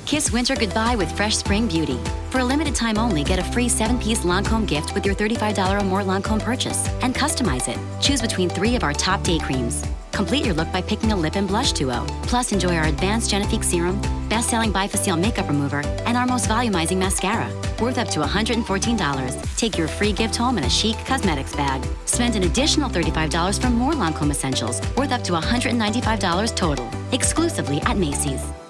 Kiss winter goodbye with fresh spring beauty. For a limited time only, get a free 7-piece Lancome gift with your $35 or more Lancome purchase and customize it. Choose between 3 of our top day creams. Complete your look by picking a lip and blush duo. Plus, enjoy our advanced Genifique serum, best-selling Bifacil makeup remover, and our most volumizing mascara. Worth up to $114. Take your free gift home in a chic cosmetics bag. Spend an additional $35 for more Lancome essentials, worth up to $195 total, exclusively at Macy's.